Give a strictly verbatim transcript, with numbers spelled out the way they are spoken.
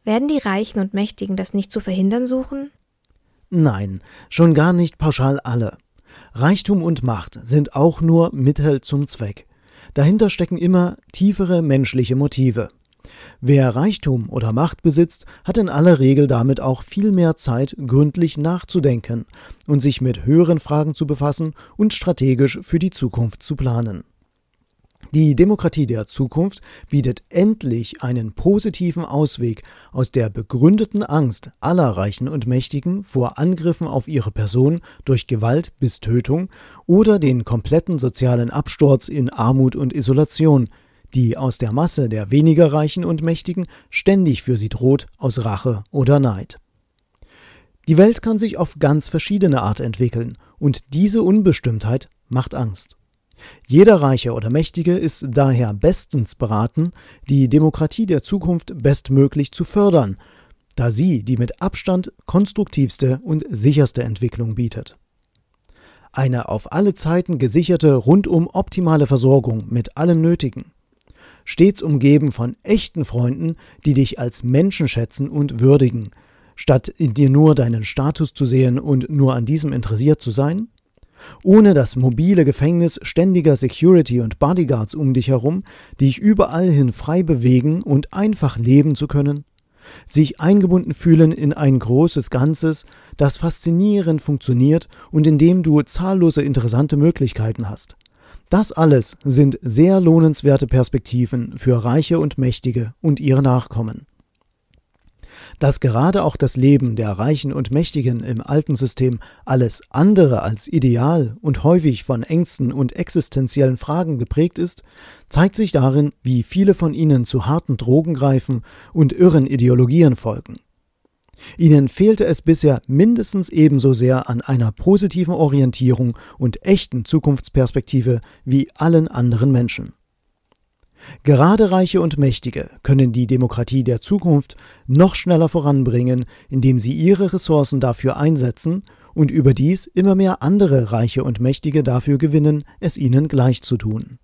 Werden die Reichen und Mächtigen das nicht zu verhindern suchen? Nein, schon gar nicht pauschal alle. Reichtum und Macht sind auch nur Mittel zum Zweck. Dahinter stecken immer tiefere menschliche Motive. Wer Reichtum oder Macht besitzt, hat in aller Regel damit auch viel mehr Zeit, gründlich nachzudenken und sich mit höheren Fragen zu befassen und strategisch für die Zukunft zu planen. Die Demokratie der Zukunft bietet endlich einen positiven Ausweg aus der begründeten Angst aller Reichen und Mächtigen vor Angriffen auf ihre Person durch Gewalt bis Tötung oder den kompletten sozialen Absturz in Armut und Isolation, die aus der Masse der weniger Reichen und Mächtigen ständig für sie droht aus Rache oder Neid. Die Welt kann sich auf ganz verschiedene Art entwickeln, und diese Unbestimmtheit macht Angst. Jeder Reiche oder Mächtige ist daher bestens beraten, die Demokratie der Zukunft bestmöglich zu fördern, da sie die mit Abstand konstruktivste und sicherste Entwicklung bietet. Eine auf alle Zeiten gesicherte, rundum optimale Versorgung mit allem Nötigen. Stets umgeben von echten Freunden, die dich als Menschen schätzen und würdigen, statt in dir nur deinen Status zu sehen und nur an diesem interessiert zu sein. Ohne das mobile Gefängnis ständiger Security und Bodyguards um dich herum, die dich überall hin frei bewegen und einfach leben zu können. Sich eingebunden fühlen in ein großes Ganzes, das faszinierend funktioniert und in dem du zahllose interessante Möglichkeiten hast. Das alles sind sehr lohnenswerte Perspektiven für Reiche und Mächtige und ihre Nachkommen. Dass gerade auch das Leben der Reichen und Mächtigen im alten System alles andere als ideal und häufig von Ängsten und existenziellen Fragen geprägt ist, zeigt sich darin, wie viele von ihnen zu harten Drogen greifen und irren Ideologien folgen. Ihnen fehlte es bisher mindestens ebenso sehr an einer positiven Orientierung und echten Zukunftsperspektive wie allen anderen Menschen. Gerade Reiche und Mächtige können die Demokratie der Zukunft noch schneller voranbringen, indem sie ihre Ressourcen dafür einsetzen und überdies immer mehr andere Reiche und Mächtige dafür gewinnen, es ihnen gleich zu tun.